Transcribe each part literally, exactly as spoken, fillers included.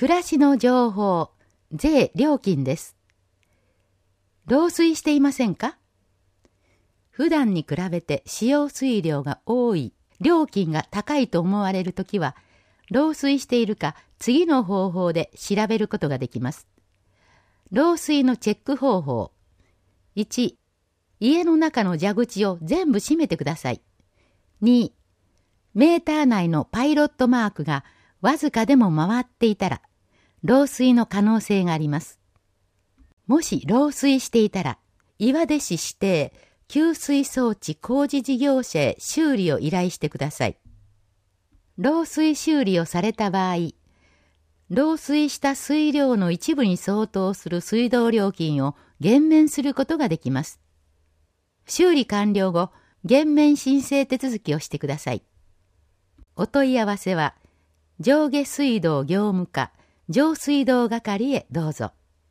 暮らしの情報、税料金です。漏水していませんか？普段に比べて使用水量が多い、料金が高いと思われるときは、漏水しているか次の方法で調べることができます。漏水のチェック方法。いち、家の中の蛇口を全部閉めてください。に、メーター内のパイロットマークがわずかでも回っていたら、漏水の可能性があります。もし漏水していたら、岩出市指定給水装置工事事業者へ修理を依頼してください。漏水修理をされた場合、漏水した水量の一部に相当する水道料金を減免することができます。修理完了後、減免申請手続きをしてください。お問い合わせは、上下水道業務課上水道係へどうぞ。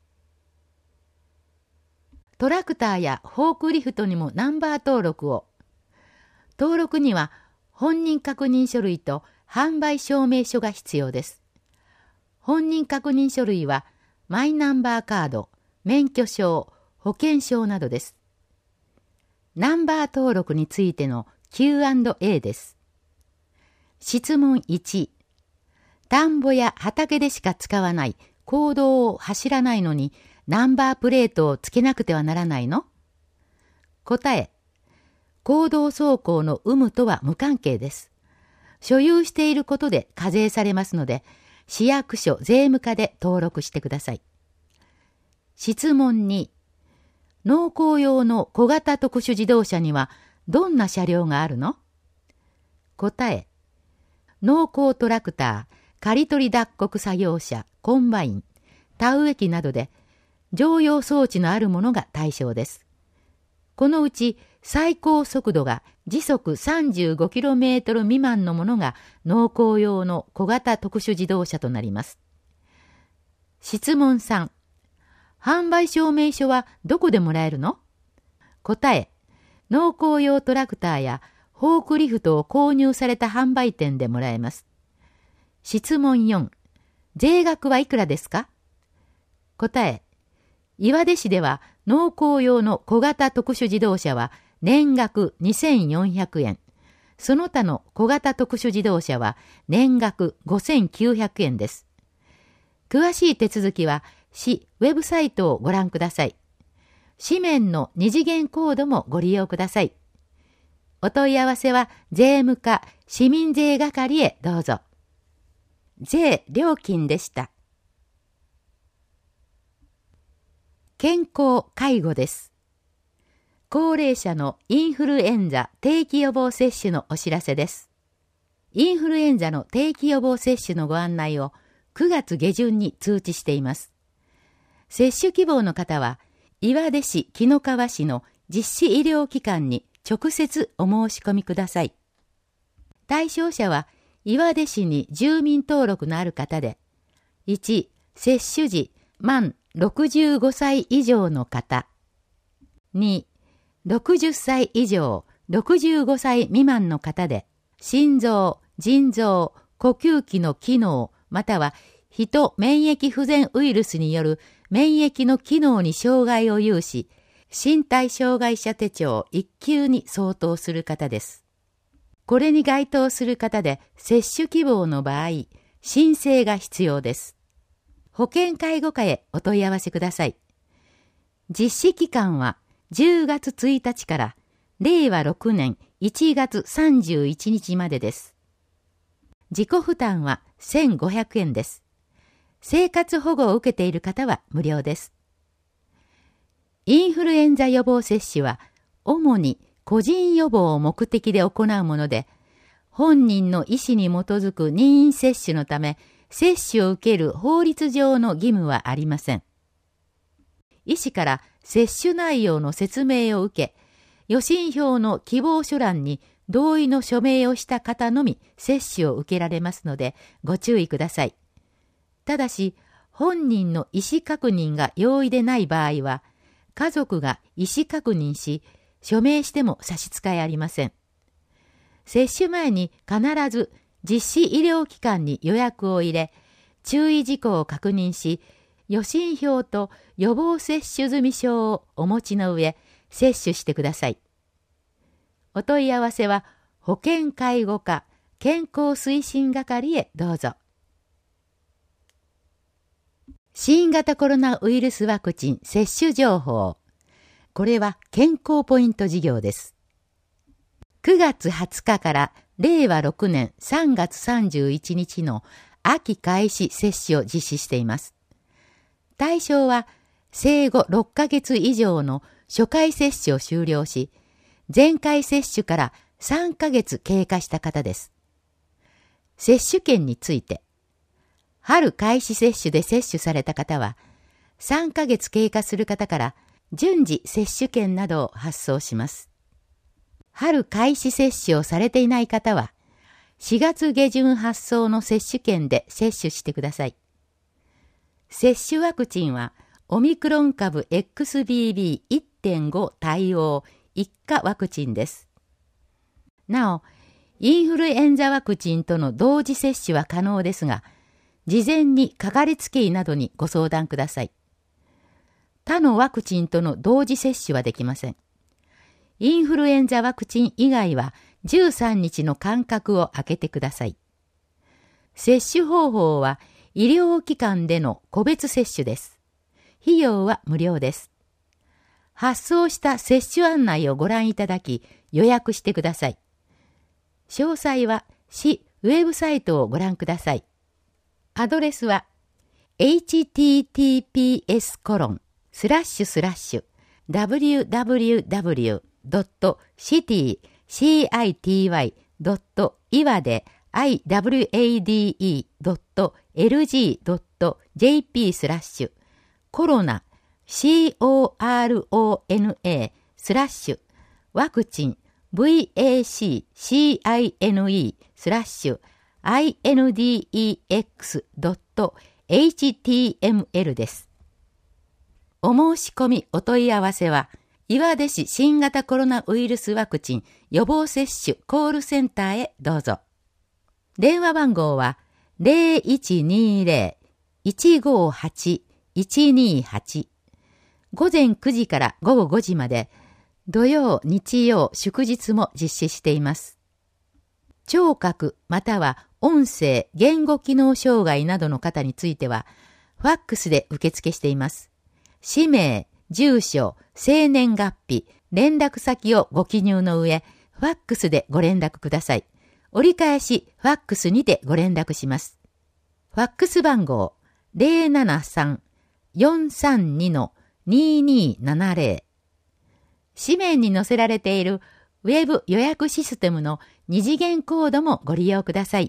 トラクターやフォークリフトにもナンバー登録を。登録には本人確認書類と販売証明書が必要です。本人確認書類はマイナンバーカード、免許証、保険証などです。ナンバー登録についての キューアンドエー です。質問いち。田んぼや畑でしか使わない公道を走らないのにナンバープレートをつけなくてはならないの？答え。公道走行の有無とは無関係です。所有していることで課税されますので、市役所税務課で登録してください。質問に、農耕用の小型特殊自動車にはどんな車両があるの？答え。農耕トラクター、刈り取り脱穀作業車、コンバイン、田植え機などで、乗用装置のあるものが対象です。このうち最高速度が時速 さんじゅうごキロメートル 未満のものが農耕用の小型特殊自動車となります。質問さん。販売証明書はどこでもらえるの？答え。農耕用トラクターやフォークリフトを購入された販売店でもらえます。質問よん。税額はいくらですか？答え。岩出市では農耕用の小型特殊自動車は年額にせんよんひゃくえん。その他の小型特殊自動車は年額ごせんきゅうひゃくえんです。詳しい手続きは市ウェブサイトをご覧ください。紙面の二次元コードもご利用ください。お問い合わせは税務課市民税係へどうぞ。税料金でした。健康介護です。高齢者のインフルエンザ定期予防接種のお知らせです。インフルエンザの定期予防接種のご案内をくがつ下旬に通知しています。接種希望の方は、岩出市紀の川市の実施医療機関に直接お申し込みください。対象者は、岩出市に住民登録のある方で、いち、接種時、満ろくじゅうごさい以上の方。に、ろくじゅっさい以上、ろくじゅうごさい未満の方で、心臓、腎臓、呼吸器の機能、または人免疫不全ウイルスによる免疫の機能に障害を有し、身体障害者手帳いっ級に相当する方です。これに該当する方で接種希望の場合、申請が必要です。保健介護課へお問い合わせください。実施期間はじゅうがつついたちかられいわろくねんいちがつさんじゅういちにちまでです。自己負担はせんごひゃくえんです。生活保護を受けている方は無料です。インフルエンザ予防接種は主に個人予防を目的で行うもので、本人の意思に基づく任意接種のため、接種を受ける法律上の義務はありません。医師から接種内容の説明を受け、予診票の希望書欄に同意の署名をした方のみ接種を受けられますのでご注意ください。ただし、本人の意思確認が容易でない場合は、家族が意思確認し、署名しても差し支えありません。接種前に必ず実施医療機関に予約を入れ、 注意事項を確認し、予診票と予防接種済証をお持ちの上、接種してください。お問い合わせは、保健介護課健康推進係へどうぞ。新型コロナウイルスワクチン接種情報。これは健康ポイント事業です。くがつはつかかられいわろくねんさんがつさんじゅういちにちの秋開始接種を実施しています。対象は生後ろっかげつ以上の初回接種を終了し、前回接種からさんかげつ経過した方です。接種券について、春開始接種で接種された方は、さんかげつ経過する方から順次接種券などを発送します。春開始接種をされていない方は、しがつげじゅん発送の接種券で接種してください。接種ワクチンは、オミクロン株 エックスビービーいってんご 対応一価ワクチンです。なお、インフルエンザワクチンとの同時接種は可能ですが、事前にかかりつけ医などにご相談ください。他のワクチンとの同時接種はできません。インフルエンザワクチン以外はじゅうさんにちの間隔を空けてください。接種方法は医療機関での個別接種です。費用は無料です。発送した接種案内をご覧いただき予約してください。詳細は市ウェブサイトをご覧ください。アドレスは エイチティーティーピーエスコロンスラッシュスラッシュダブリューダブリューダブリュードットシティシーアイティーワイドットイワデアイダブリューエーディーイードットエルジードットジェーピースラッシュコロナ シーオーアールオーエヌエー スラッシュワクチン ブイエーシーシーアイエヌイー スラッシュ アイエヌディーイーエックスドットエイチティーエムエル です。お申し込みお問い合わせは、岩出市新型コロナウイルスワクチン予防接種コールセンターへどうぞ。電話番号は ゼロいちにゼロ いちごはち いちにはち。午前くじから午後ごじまで、土曜、日曜、祝日も実施しています。聴覚または音声、言語機能障害などの方については、ファックスで受付しています。氏名、住所、生年月日、連絡先をご記入の上、ファックスでご連絡ください。折り返し、ファックスにてご連絡します。ファックス番号、ゼロななさん よんさんに ににーななゼロ。紙面に載せられているウェブ予約システムの二次元コードもご利用ください。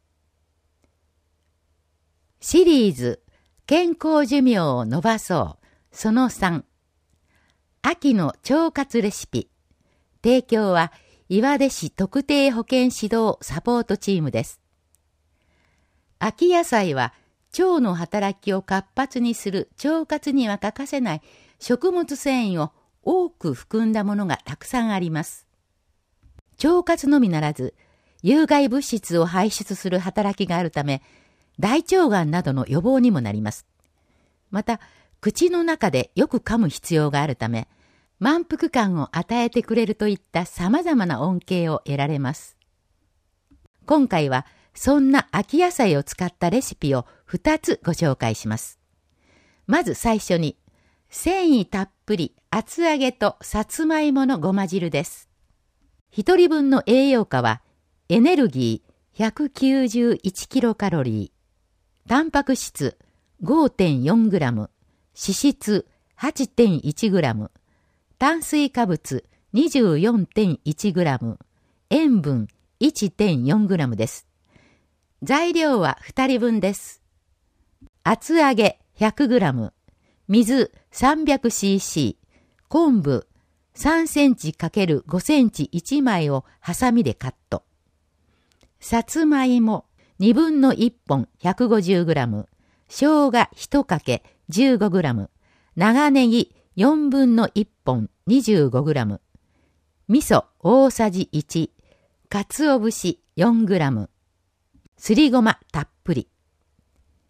シリーズ、健康寿命を伸ばそう。そのさん。秋の腸活レシピ。提供は岩出市特定保健指導サポートチームです。秋野菜は腸の働きを活発にする腸活には欠かせない食物繊維を多く含んだものがたくさんあります。腸活のみならず、有害物質を排出する働きがあるため、大腸がんなどの予防にもなります。また、口の中でよく噛む必要があるため、満腹感を与えてくれるといった様々な恩恵を得られます。今回は、そんな秋野菜を使ったレシピをふたつご紹介します。まず最初に、繊維たっぷり厚揚げとさつまいものごま汁です。一人分の栄養価は、エネルギー ひゃくきゅうじゅういちキロカロリー、タンパク質 ごてんよんグラム、脂質 はちてんいちグラム、炭水化物 にじゅうよんてんいちグラム、塩分 いってんよんグラムです。材料はふたりぶんです。厚揚げ ひゃくグラム、水 さんびゃくシーシー、昆布さんセンチ×ごセンチいちまいをハサミでカット。さつまいもにぶんのいっぽん ひゃくごじゅうグラム、生姜いちかけ じゅうごグラム、長ネギよんぶんのいっぽん にじゅうごグラム、味噌大さじいち、かつお節よんグラム、すりごまたっぷり。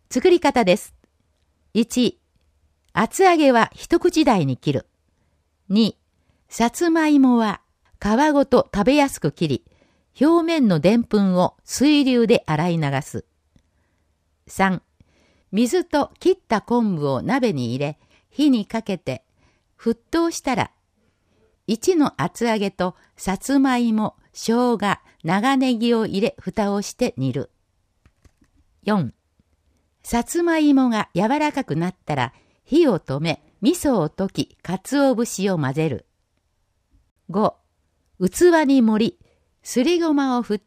作り方です。いち、厚揚げは一口大に切る。に、さつまいもは皮ごと食べやすく切り、表面のでんぷんを水流で洗い流す。さん、水と切った昆布を鍋に入れ、火にかけて、沸騰したら、いちの厚揚げとさつまいも、生姜、長ネギを入れ、蓋をして煮る。よん、さつまいもが柔らかくなったら、火を止め、味噌を溶き、鰹節を混ぜる。ご、器に盛り、すりごまを振って、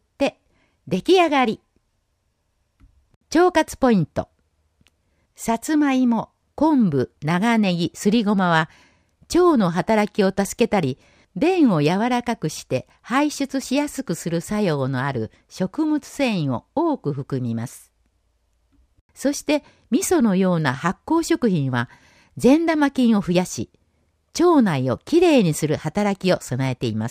出来上がり。腸活ポイント。さつまいも、昆布、長ネギ、すりごまは、腸の働きを助けたり、便を柔らかくして排出しやすくする作用のある食物繊維を多く含みます。そして味噌のような発酵食品は善玉菌を増やし、腸内をきれいにする働きを備えています。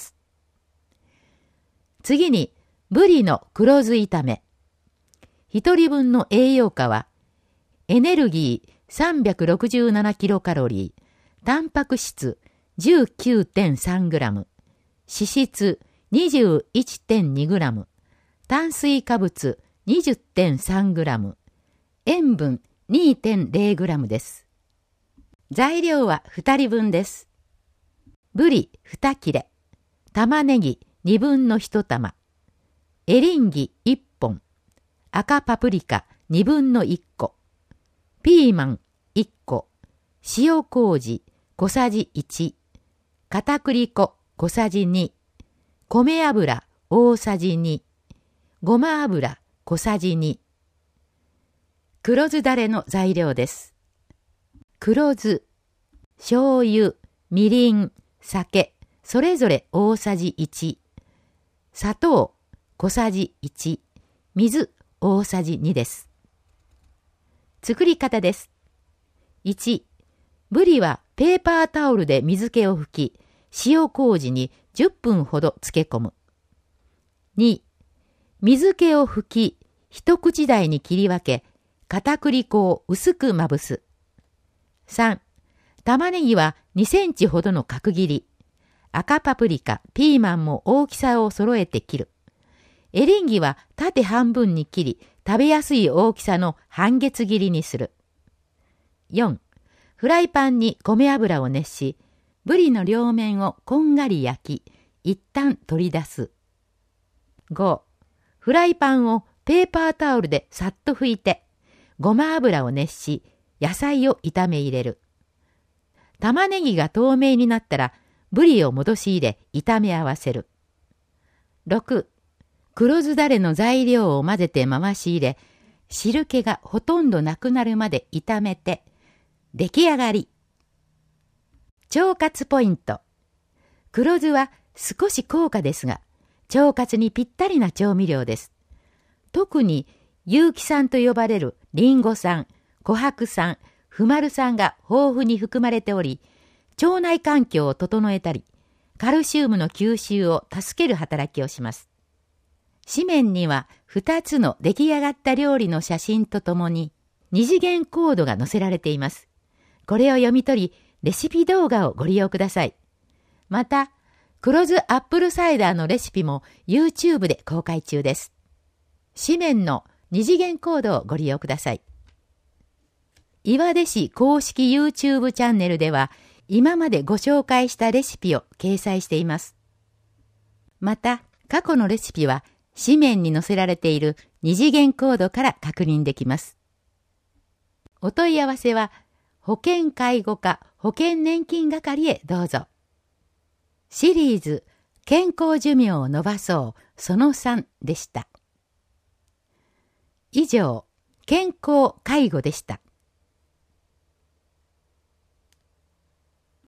次に、ブリの黒酢炒め。一人分の栄養価は、エネルギー さんびゃくろくじゅうななキロカロリー、タンパク質 じゅうきゅうてんさんグラム、脂質 にじゅういってんにグラム、炭水化物 にじゅってんさんグラム、塩分 にてんゼログラムです。材料はふたりぶんです。ブリに切れ、玉ねぎにぶんのいち玉、エリンギいっぽん、赤パプリカにぶんのいっこ、ピーマンいっこ、塩麹小さじいち、片栗粉小さじに、米油大さじに、ごま油小さじに。黒酢だれの材料です。黒酢、醤油、みりん、酒、それぞれ大さじいち、砂糖小さじいち、水大さじにです。作り方です。いち、ブリはペーパータオルで水気を拭き、塩麹にじゅっぷんほど漬け込む。に、水気を拭き、一口大に切り分け、片栗粉を薄くまぶす。さん、玉ねぎはにセンチほどの角切り。赤パプリカ、ピーマンも大きさを揃えて切る。エリンギは縦半分に切り、食べやすい大きさの半月切りにする。よん、フライパンに米油を熱し、ブリの両面をこんがり焼き、一旦取り出す。ご、フライパンをペーパータオルでさっと拭いて、ごま油を熱し、野菜を炒め入れる。玉ねぎが透明になったら、ブリを戻し入れ、炒め合わせる。ろく、黒酢だれの材料を混ぜて回し入れ、汁気がほとんどなくなるまで炒めて、出来上がり。腸活ポイント。黒酢は少し高価ですが、腸活にぴったりな調味料です。特に有機酸と呼ばれるリンゴ酸、琥珀酸、フマル酸が豊富に含まれており、腸内環境を整えたり、カルシウムの吸収を助ける働きをします。紙面にはふたつの出来上がった料理の写真とともに二次元コードが載せられています。これを読み取り、レシピ動画をご利用ください。また、黒酢アップルサイダーのレシピも YouTube で公開中です。紙面の二次元コードをご利用ください。岩出市公式 YouTube チャンネルでは、今までご紹介したレシピを掲載しています。また、過去のレシピは紙面に載せられている二次元コードから確認できます。お問い合わせは、保険介護課保険年金係へどうぞ。シリーズ健康寿命を延ばそうそのさんでした。以上、健康介護でした。